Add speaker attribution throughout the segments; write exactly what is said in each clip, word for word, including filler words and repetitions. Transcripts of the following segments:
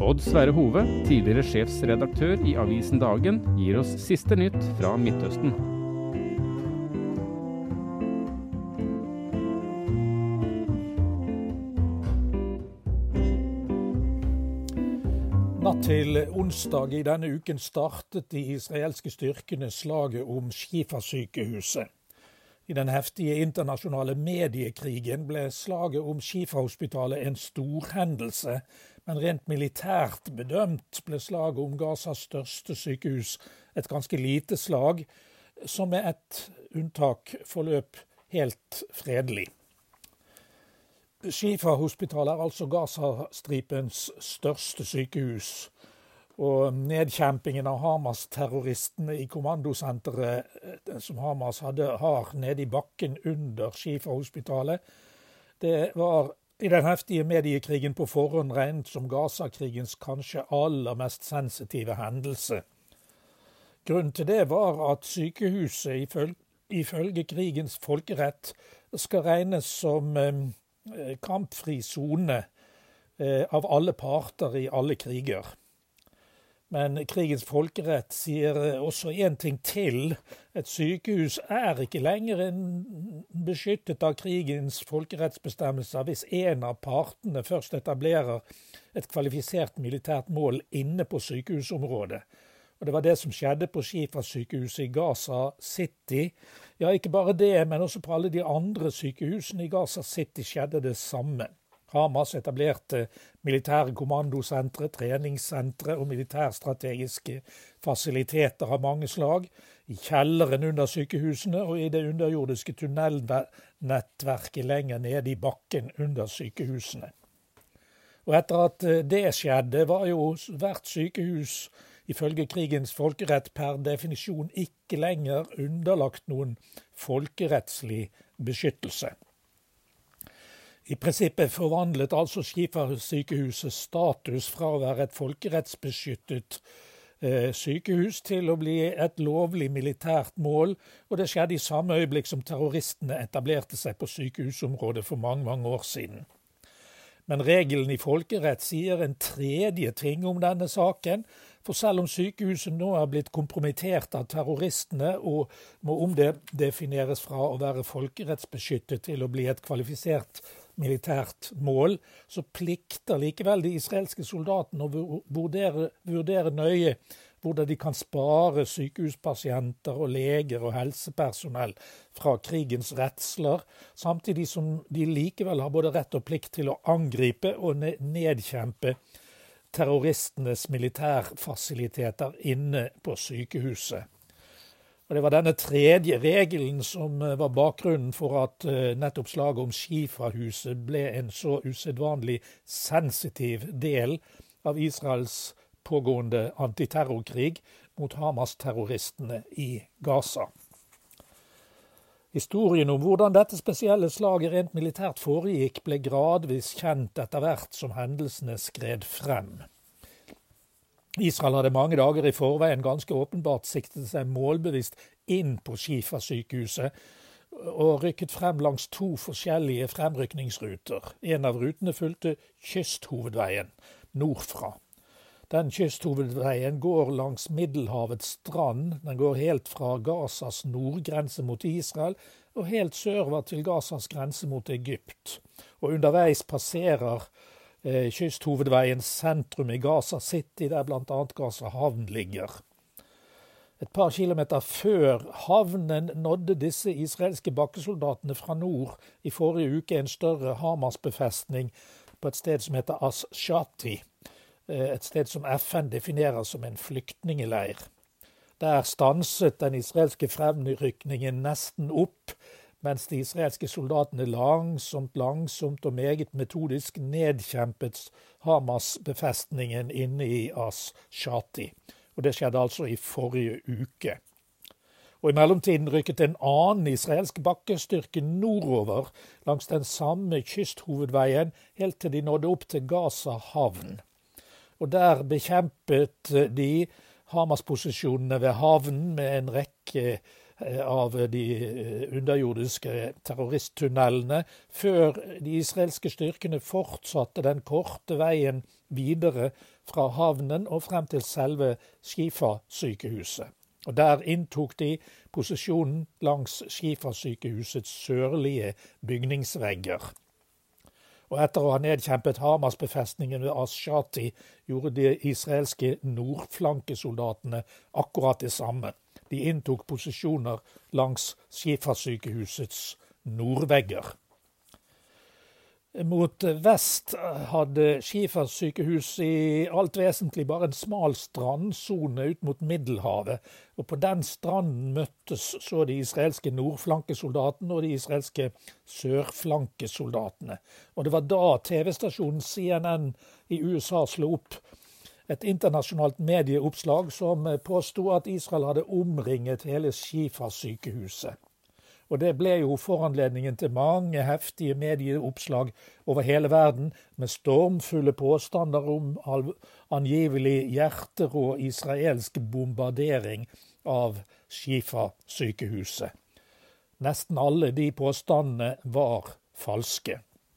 Speaker 1: Odd Sverre Hove, tidligere sjefsredaktør i avisen Dagen, gir oss siste nytt fra Midtøsten.
Speaker 2: Natt til onsdag i denne uken startet de israelske styrkene slaget om Shifa-sykehuset. I den heftige internasjonale mediekrigen ble slaget om Shifa-hospitalet en storhendelse, men rent militært bedømt ble slaget om Gazas største sykehus et ganske lite slag, som med et unntak forløp helt fredelig. Shifa-hospitalet er altså Gazastripens største sykehus, og nedkjempingen av Hamas-terroristene i kommandosenteret som Hamas hadde, har nede i bakken under Shifa-hospitalet, det var i den heftige mediekrigen på forhånd regnet som Gaza-krigens kanskje aller mest sensitive hendelse. Grunnen til det var at sykehuset ifølge, ifølge krigens folkerett skal regnes som eh, kampfri zone eh, av alle parter i alle kriger. Men krigens folkerett sier også en ting til. Et sykehus er ikke lenger en beskyttet av krigens folkerettsbestemmelser hvis en av partene først etablerer et kvalifisert militært mål inne på sykehusområdet. Og det var det som skjedde på Shifa-sykehuset i Gaza City. Ja, ikke bare det, men også på alle de andre sykehusene i Gaza City skjedde det samme. Hamas etablerte militære kommandosentre, treningssentre og militærstrategiske fasiliteter av mange slag i kjelleren under sykehusene og i det underjordiske tunnelnettverket lenger nede i bakken under sykehusene. Og etter at det skjedde, var jo hvert sykehus ifølge krigens folkerett per definisjon ikke lenger underlagt noen folkerettslig beskyttelse. I prinsippet forvandlet altså Shifa-sykehuset status fra å være et folkerettsbeskyttet eh, sykehus til å bli et lovlig militært mål, og det skjedde i samme øyeblikk som terroristene etablerte seg på sykehusområdet for mange, mange år siden. Men regelen i folkerett sier en tredje ting om denne saken, for selv om sykehuset nå er blitt kompromittert av terroristene og må omdefineres fra å være folkerettsbeskyttet til å bli et kvalifisert militært mål, så plikter likevel de israelske soldatene å vurdere, vurdere nøye hvordan de kan spare sykehuspasienter og leger og helsepersonell fra krigens redsler, samtidig som de likevel har både rett og plikt til å angripe og nedkjempe terroristenes militærfasiliteter inne på sykehuset. Og det var denne tredje regelen som var bakgrunnen for at nettopp slaget om Shifa-huset ble en så usedvanlig sensitiv del av Israels pågående antiterrorkrig mot Hamas-terroristene i Gaza. Historien om hvordan dette spesielle slaget rent militært foregikk, ble gradvis kjent etter hvert som hendelsene skred frem. Israel hadde mange dager i forveien ganske åpenbart siktet seg målbevisst inn på Shifa-sykehuset og rykket frem langs to forskjellige fremrykningsruter. En av rutene fulgte kysthovedveien nordfra. Den kysthovedveien går langs Middelhavets strand. Den går helt fra Gazas nordgrense mot Israel og helt sørover til Gazas grense mot Egypt. Og underveis passerer eh, kysthovedveien sentrum i Gaza City, der blant annet Gaza havn ligger. Et par kilometer før havnen nådde disse israelske bakkesoldatene fra nord i forrige uke en større Hamas-befestning på et sted som heter As-Shati. Et sted som F N definerer som en flyktningeleir. Der stanset den israelske fremrykningen nesten opp, mens de israelske soldatene langsomt, langsomt og meget metodisk nedkjempet Hamas-befestningen inne i As-Shati. Og det skjedde altså i forrige uke. Og i mellomtiden rykket en annen israelsk bakkestyrke nordover langs den samme kysthovedveien helt til de nådde opp til Gaza havn. Og der bekjempet de Hamas-posisjonene ved havnen med en rekke av de underjordiske terroristtunnelene, før de israelske styrkene fortsatte den korte veien videre fra havnen og frem til selve Shifa-sykehuset. Og der inntok de posisjonen langs Shifa-sykehusets sørlige bygningsvegger. Og etter å ha nedkjempet Hamas-befestningen ved Ashati, gjorde de israelske nordflankesoldatene akkurat det samme. De inntok posisjoner langs Shifa-sykehusets nordvegger. Mot vest hadde Shifa-sykehus i alt vesentlig bare en smal strandsone ut mot Middelhavet, og på den stranden møttes så de israelske nordflankesoldatene og de israelske sørflankesoldatene. Og det var da T V-stasjonen C N N i U S A slo opp et internasjonalt medieoppslag som påstod at Israel hadde omringet hele Shifa-sykehuset. Og det ble jo foranledningen til mange heftige medieoppslag over hele verden, med stormfulle påstander om angivelig hjerterå israelsk bombardering av Shifa-sykehuset. Nesten alle de påstandene var falske.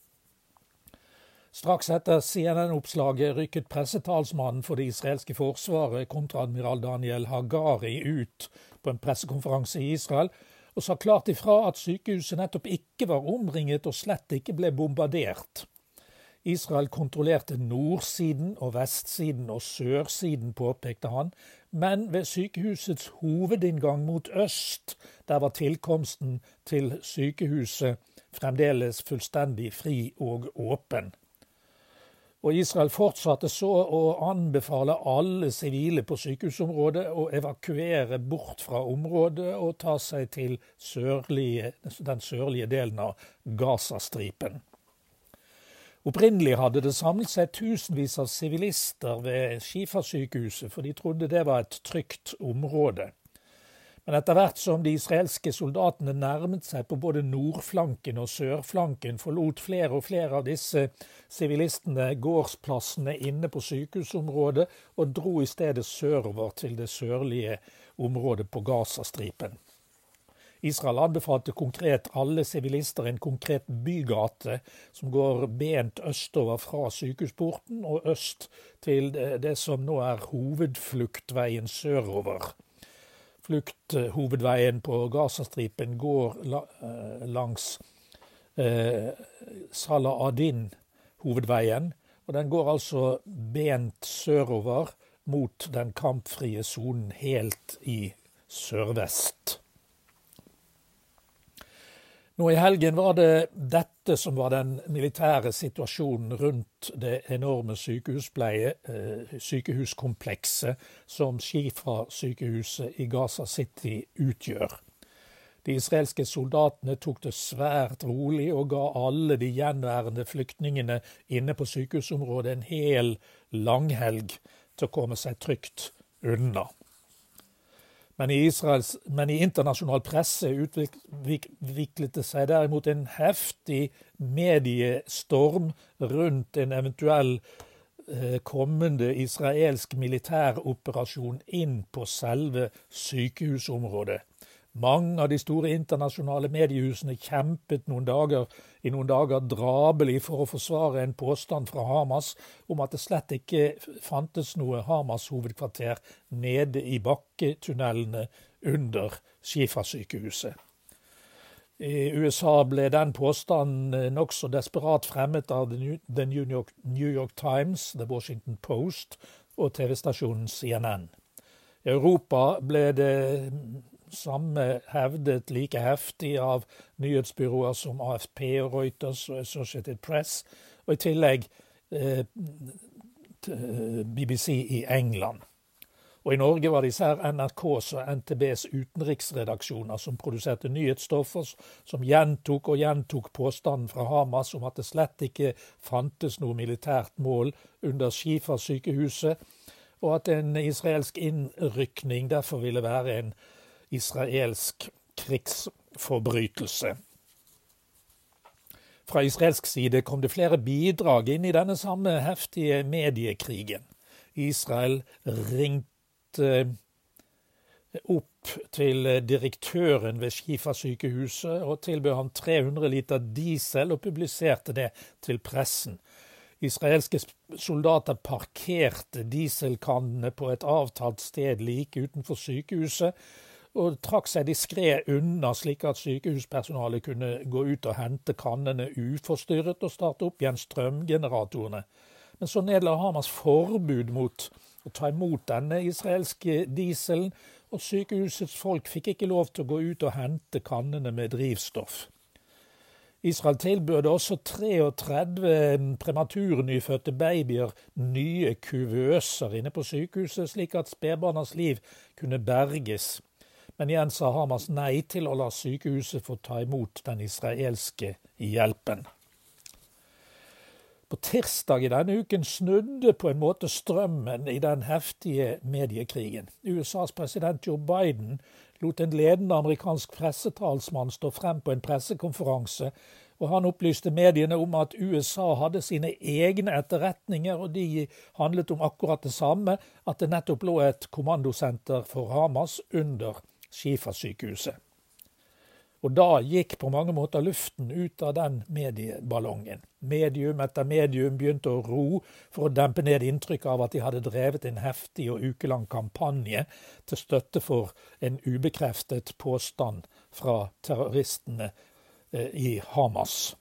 Speaker 2: Straks etter C N N-oppslaget rykket pressetalsmannen for det israelske forsvaret, kontreadmiral Daniel Hagari, ut på en pressekonferanse i Israel, og sa klart ifra at sykehuset nettopp ikke var omringet og slett ikke ble bombardert. Israel kontrollerte nordsiden og vestsiden og sørsiden, påpekte han, men ved sykehusets hovedinngang mot øst, der var tilkomsten til sykehuset fremdeles fullstendig fri og åpen. Og Israel fortsatte så å anbefale alle sivile på sykehusområdet å evakuere bort fra området og ta seg til sørlige, den sørlige delen av Gazastripen. Opprinnelig hadde det samlet seg tusenvis av sivilister ved Shifa-sykehuset, for de trodde det var et trygt område. Men etter hvert som de israelske soldatene nærmet seg på både nordflanken og sørflanken, forlot flere og flere av disse sivilistene gårdsplassene inne på sykehusområdet og dro i stedet sørover til det sørlige området på Gazastripen. Israel anbefalte konkret alle sivilister en konkret bygate som går bent østover fra sykehusporten og øst til det som nå er hovedfluktveien sørover. Flukthovedveien på Gazastripen går langs eh, Salah Adin-hovedveien, og den går altså bent sørover mot den kampfrie sonen helt i sørvest. Nå i helgen var det dette som var den militære situasjonen rundt det enorme sykehuspleie, eh, sykehuskomplekset som Shifa-sykehuset i Gaza City utgjør. De israelske soldatene tok det svært rolig og ga alle de gjenværende flyktningene inne på sykehusområdet en hel langhelg til å komme seg trygt unna. Men i, Israels, men i internasjonal presse utviklet det seg derimot en heftig mediestorm rundt en eventuell eh, kommende israelsk militæroperasjon inn på selve sykehusområdet. Mange av de store internasjonale mediehusene kjempet noen dager, i noen dager drabelig for å forsvare en påstand fra Hamas om at det slett ikke fantes noe Hamas-hovedkvarter nede i bakketunnelene under Shifa-sykehuset. I U S A ble den påstanden nokså desperat fremmet av The New York, New York Times, The Washington Post og T V-stasjonen C N N. I Europa ble det samme hevdet like heftig av nyhetsbyråer som A F P og Reuters og Associated Press, og i tillegg eh, B B C i England. Og i Norge var det især N R K's og N T B's utenriksredaksjoner som produserte nyhetsstoffer som gjentok og gjentok påstanden fra Hamas om at det slett ikke fantes noe militært mål under Shifa-sykehuset, og at en israelsk innrykning derfor ville være en israelsk krigsforbrytelse. Fra israelsk side kom det flere bidrag inn i denne samme heftige mediekrigen. Israel ringte opp opp til direktøren ved Shifa-sykehuset og tilbød ham tre hundre liter diesel og publiserte det til pressen. Israelske soldater parkerte dieselkannene på et avtalt sted like utenfor sykehuset, og trakk seg diskret unna slik at sykehuspersonalet kunne gå ut og hente kannene uforstyrret og starte opp igjen strømgeneratorene. Men så nedla Hamas forbud mot å ta imot denne israelske dieselen, og sykehusets folk fikk ikke lov til å gå ut og hente kannene med drivstoff. Israel tilbød også treogtredve prematurnyfødte babyer nye kuvøser inne på sykehuset, slik at spedbarnas liv kunne berges. Men igjen sa Hamas nei til å la sykehuset få ta imot den israelske hjelpen. På tirsdag i denne uken snudde på en måte strømmen i den heftige mediekrigen. U S A's president Joe Biden lot en ledende amerikansk pressetalsmann stå frem på en pressekonferanse, og han opplyste mediene om at U S A hadde sine egne etterretninger, og de handlet om akkurat det samme, at det nettopp lå et kommandosenter for Hamas under Shifa-sykehuset. Og da gikk på mange måter luften ut av den medieballongen. Medium etter medium begynte å ro for å dempe ned inntrykk av at de hadde drevet en heftig og ukelang kampanje til støtte for en ubekreftet påstand fra terroristene i Hamas.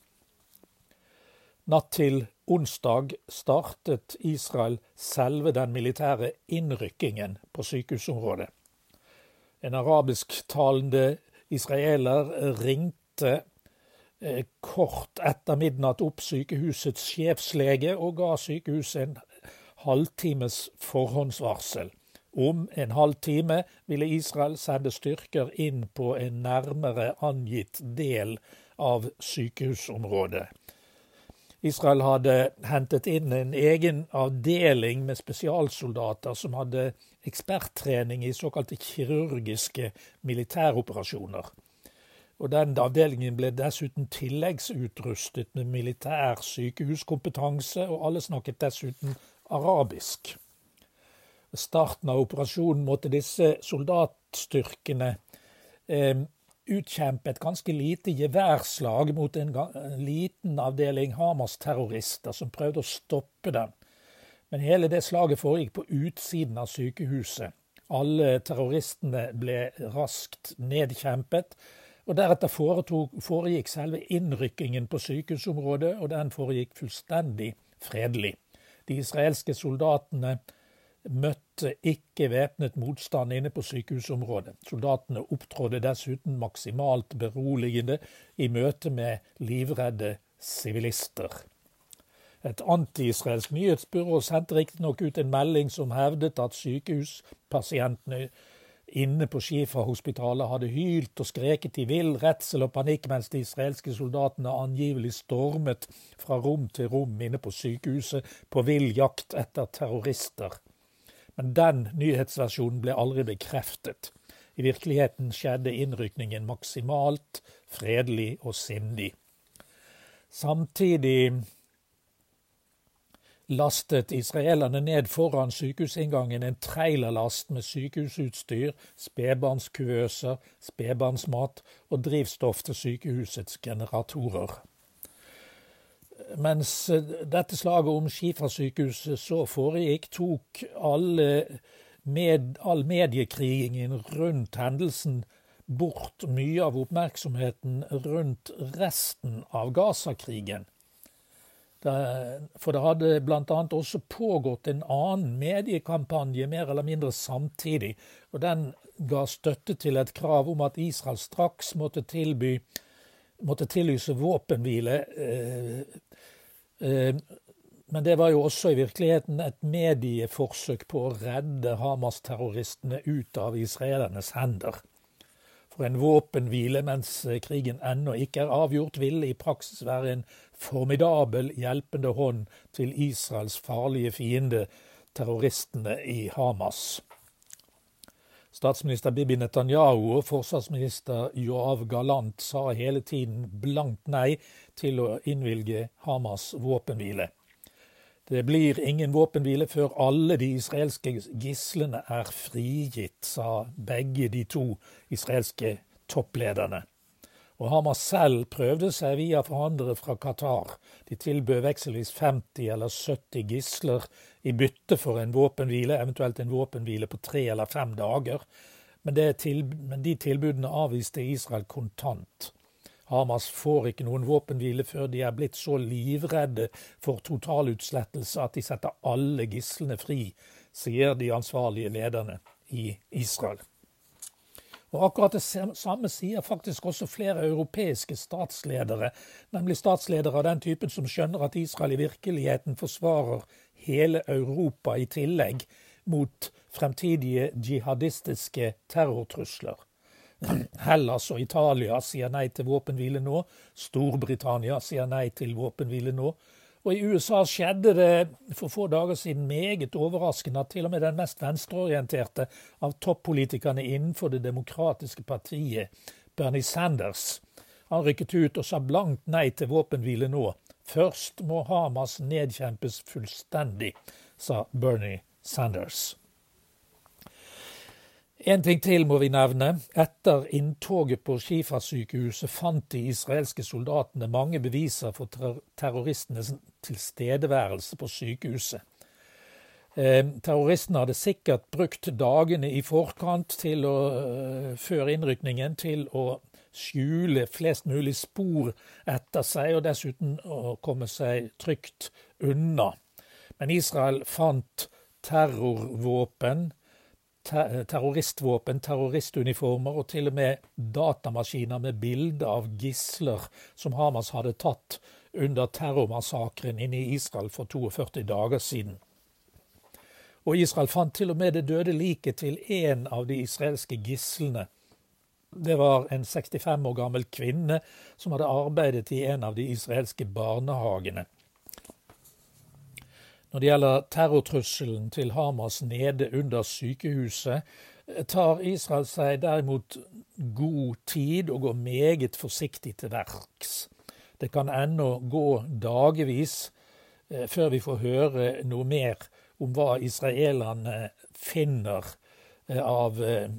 Speaker 2: Natt til onsdag startet Israel selve den militære innrykkingen på sykehusområdet. En arabisktalende israeler ringte eh, kort etter midnatt opp sykehusets sjefslege og ga sykehuset en halvtimes forhåndsvarsel. Om en halv time ville Israel sende styrker inn på en nærmere angitt del av sykehusområdet. Israel hadde hentet inn en egen avdeling med spesialsoldater som hadde eksperttrening i såkalte kirurgiske militæroperasjoner. Og den avdelingen ble dessuten tilleggsutrustet med militær sykehuskompetanse, og alle snakket dessuten arabisk. Ved starten av operasjonen måtte disse soldatstyrkene eh, utkjempe et ganske lite geværslag mot en, en liten avdeling Hamas-terrorister som prøvde å stoppe dem. Men hele det slaget foregikk på utsiden av sykehuset. Alle terroristene ble raskt nedkjempet, og deretter foretok, foregikk selve innrykkingen på sykehusområdet, og den foregikk fullstendig fredelig. De israelske soldatene møtte ikke væpnet motstand inne på sykehusområdet. Soldatene opptrådde dessuten maksimalt beroligende i møte med livredde sivilister. Et anti-israelsk nyhetsbyrå sendte riktignok ut en melding som hevdet at sykehuspasientene inne på Shifa-hospitalet hadde hylt og skreket i vill redsel og panikk, mens de israelske soldatene angivelig stormet fra rom til rom inne på sykehuset på vill jakt etter terrorister. Men den nyhetsversjonen ble aldri bekreftet. I virkeligheten skjedde innrykningen maksimalt fredelig og sindig. Samtidig lastet israelerne ned foran sykehusinngangen en trailerlast med sykehusutstyr, spedbarnskuvøser, spedbarnsmat og drivstoff til sykehusets generatorer. Mens dette slaget om Shifa-sykehuset så foregikk, tok alle med, all mediekrigingen rundt hendelsen bort mye av oppmerksomheten rundt resten av Gaza-krigen. For det hadde blant annet også pågått en annen mediekampanje mer eller mindre samtidig, og den ga støtte til et krav om at Israel straks måtte tilby, måtte tillyse våpenhvile. Men det var jo også i virkeligheten et medieforsøk på å redde Hamas-terroristene ut av israelernes hender. For en våpenhvile mens krigen ennå ikke er avgjort, vil i praksis være en formidabel hjelpende hånd til Israels farlige fiende, terroristene i Hamas. Statsminister Bibi Netanyahu og forsvarsminister Yoav Gallant sa hele tiden blankt nei til å innvilge Hamas våpenhvile. Det blir ingen våpenhvile før alle de israelske gislene er frigitt, sa begge de to israelske topplederne. Og Hamas selv prøvde seg via forhandlere fra Qatar. De tilbød vekselvis femti eller sytti gisler i bytte for en våpenhvile, eventuelt en våpenhvile på tre eller fem dager. Men, det til, men de tilbudene avviste Israel kontant. Hamas får ikke noen våpenhvile før de er blitt så livredde for totalutslettelse at de setter alle gislene fri, sier de ansvarlige lederne i Israel. Og akkurat det samme sier faktisk også flere europeiske statsledere, nemlig statsledere av den typen som skjønner at Israel i virkeligheten forsvarer hele Europa i tillegg mot fremtidige jihadistiske terrortrusler. Hellas og Italia sier nei til våpenhvile nå, Storbritannia sier nei til våpenhvile nå, og i U S A skjedde det for få dager siden meget overraskende at til og med den mest venstreorienterte av toppolitikerne innenfor det demokratiske partiet, Bernie Sanders, han rykket ut og sa blankt nei til våpenhvile nå. Først må Hamas nedkjempes fullstendig, sa Bernie Sanders. En ting til må vi nevne. Etter inntoget på Shifa-sykehuset fant de israelske soldatene mange beviser for ter- terroristenes tilstedeværelse på sykehuset. Eh, terroristene hadde sikkert brukt dagene i forkant til å, eh, før innrykningen til å skjule flest mulig spor etter seg, og dessuten å komme seg trygt unna. Men Israel fant terrorvåpen, terroristvåpen, terroristuniformer og til og med datamaskiner med bilder av gisler som Hamas hadde tatt under terrormassakren inne i Israel for førti-to dager siden. Og Israel fant til og med det døde liket til en av de israelske gislene. Det var en sekstifem år gammel kvinne som hadde arbeidet i en av de israelske barnehagene. Når det gjelder terrortrusselen til Hamas nede under sykehuset, tar Israel seg derimot god tid og går meget forsiktig til verks. Det kan ennå gå dagevis eh, før vi får høre noe mer om hva israelerne finner eh, av eh,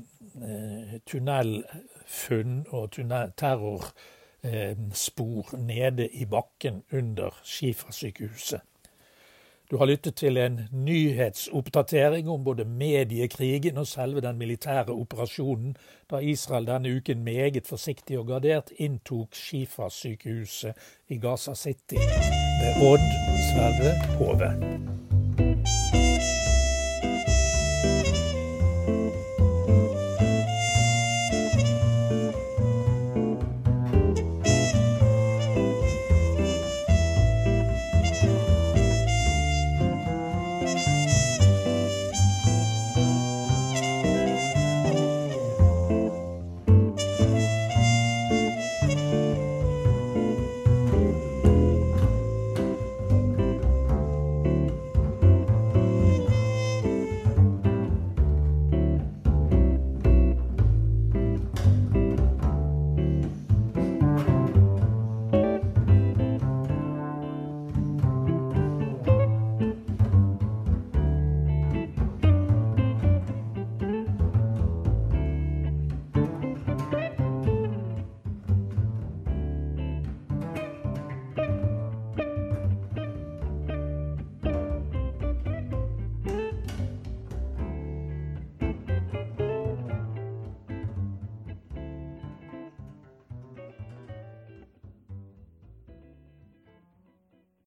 Speaker 2: tunnelfunn og tunnel- terrorspor eh, nede i bakken under Shifa-sykehuset. Du har lyttet til en nyhetsoppdatering om både mediekrigen og selve den militære operasjonen, da Israel denne uken meget forsiktig og gardert inntok Shifa-sykehuset i Gaza City ved Odd Sverre Hove.